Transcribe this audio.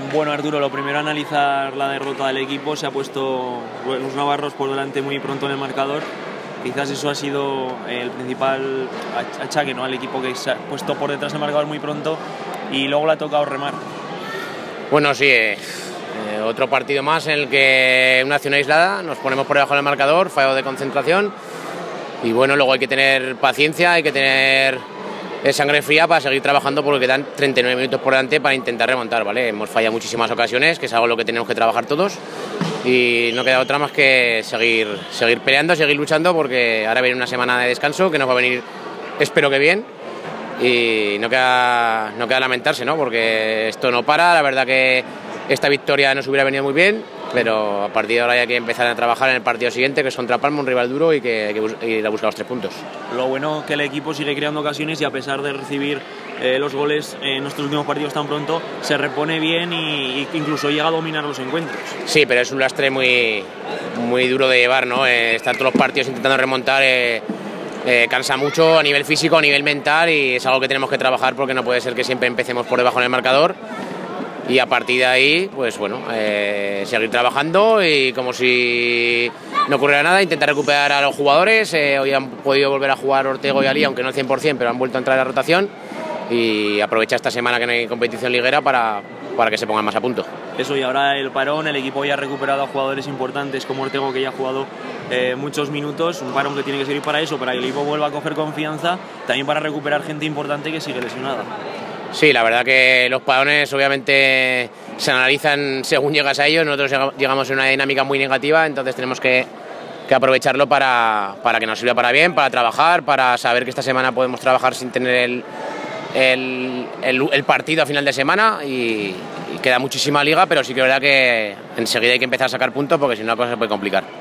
Bueno, Arturo, lo primero analizar la derrota del equipo. Se ha puesto los navarros por delante muy pronto en el marcador. Quizás eso ha sido el principal achaque, ¿no?, al equipo, que se ha puesto por detrás del marcador muy pronto y luego le ha tocado remar. Bueno, sí, otro partido más en el que una acción aislada, nos ponemos por debajo del marcador, fallo de concentración, y bueno, luego hay que tener paciencia, hay que tener sangre fría para seguir trabajando, porque quedan 39 minutos por delante para intentar remontar, ¿vale? Hemos fallado muchísimas ocasiones, que es algo en lo que tenemos que trabajar todos, y no queda otra más que seguir peleando, seguir luchando, porque ahora viene una semana de descanso que nos va a venir, espero que bien, y no queda lamentarse, ¿no?, porque esto no para. La verdad que esta victoria nos hubiera venido muy bien, pero a partir de ahora hay que empezar a trabajar en el partido siguiente, que es contra Palma, un rival duro, y que hay que ir a buscar los 3 puntos. Lo bueno es que el equipo sigue creando ocasiones y, a pesar de recibir los goles en nuestros últimos partidos tan pronto, se repone bien e incluso llega a dominar los encuentros. Sí, pero es un lastre muy duro de llevar, ¿no? Estar todos los partidos intentando remontar cansa mucho a nivel físico, a nivel mental, y es algo que tenemos que trabajar, porque no puede ser que siempre empecemos por debajo del marcador. Y a partir de ahí, pues bueno, seguir trabajando y, como si no ocurriera nada, intentar recuperar a los jugadores. Hoy han podido volver a jugar Ortego y Ali, aunque no al 100%, pero han vuelto a entrar en la rotación, y aprovechar esta semana que no hay competición liguera para que se pongan más a punto. Eso, y ahora el parón, el equipo ya ha recuperado a jugadores importantes como Ortego, que ya ha jugado muchos minutos. Un parón que tiene que servir para eso, para que el equipo vuelva a coger confianza, también para recuperar gente importante que sigue lesionada. Sí, la verdad que los parones obviamente se analizan según llegas a ellos. Nosotros llegamos en una dinámica muy negativa, entonces tenemos que aprovecharlo para que nos sirva para bien, para trabajar, para saber que esta semana podemos trabajar sin tener el partido a final de semana, y queda muchísima liga, pero sí que es verdad que enseguida hay que empezar a sacar puntos, porque si no la cosa se puede complicar.